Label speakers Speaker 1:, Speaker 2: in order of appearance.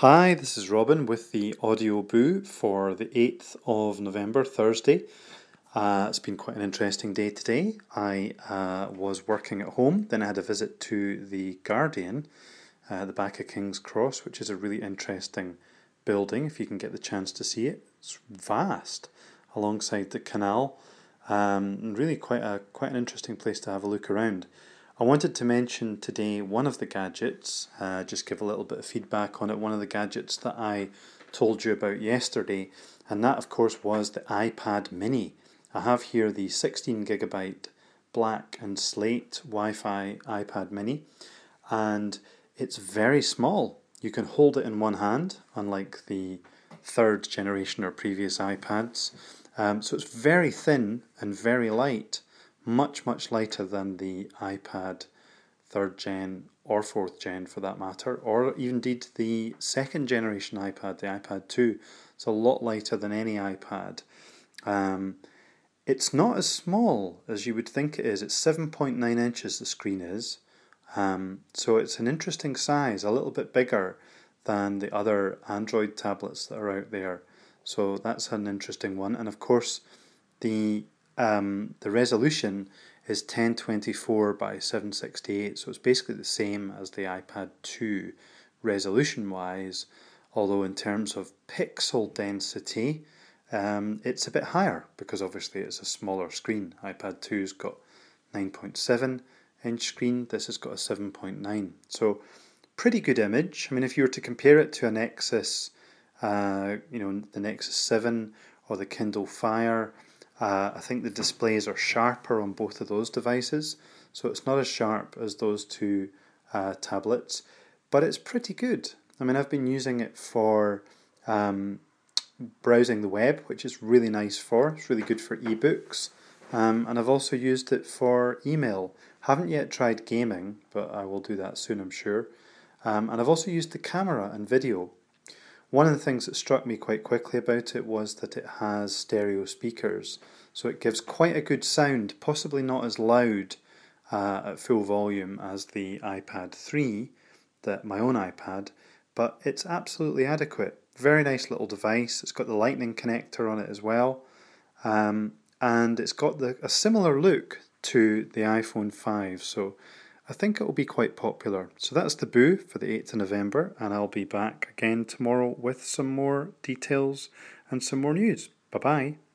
Speaker 1: Hi, this is Robin with the Audio Boo for the 8th of November, Thursday. It's been quite an interesting day today. I was working at home, then I had a visit to the Guardian at the back of King's Cross, which is a really interesting building if you can get the chance to see it. It's vast alongside the canal, and really quite an interesting place to have a look around. I wanted to mention today one of the gadgets, just give a little bit of feedback on it, one of the gadgets that I told you about yesterday, and that of course was the iPad mini. I have here the 16GB black and slate Wi-Fi iPad mini, and it's very small. You can hold it in one hand, unlike the third generation or previous iPads. So it's very thin and very light, much lighter than the iPad 3rd gen or 4th gen for that matter, or indeed the 2nd generation iPad, the iPad 2. It's a lot lighter than any iPad. It's not as small as you would think it is. It's 7.9 inches the screen is. So it's an interesting size, a little bit bigger than the other Android tablets that are out there. So that's an interesting one. And of course, the resolution is 1024 by 768, so it's basically the same as the iPad 2 resolution-wise, although in terms of pixel density, it's a bit higher because obviously it's a smaller screen. iPad 2's got 9.7 inch screen, this has got a 7.9. So pretty good image. I mean, if you were to compare it to a Nexus, the Nexus 7 or the Kindle Fire, I think the displays are sharper on both of those devices, so it's not as sharp as those two tablets, but it's pretty good. I mean, I've been using it for browsing the web, which is really nice for. It's really good for ebooks, and I've also used it for email. Haven't yet tried gaming, but I will do that soon, I'm sure. And I've also used the camera and video. One of the things that struck me quite quickly about it was that it has stereo speakers, so it gives quite a good sound, possibly not as loud at full volume as the iPad 3, my own iPad, but it's absolutely adequate. Very nice little device. It's got the lightning connector on it as well, and it's got a similar look to the iPhone 5, so I think it will be quite popular. So that's the Boo for the 8th of November, and I'll be back again tomorrow with some more details and some more news. Bye-bye.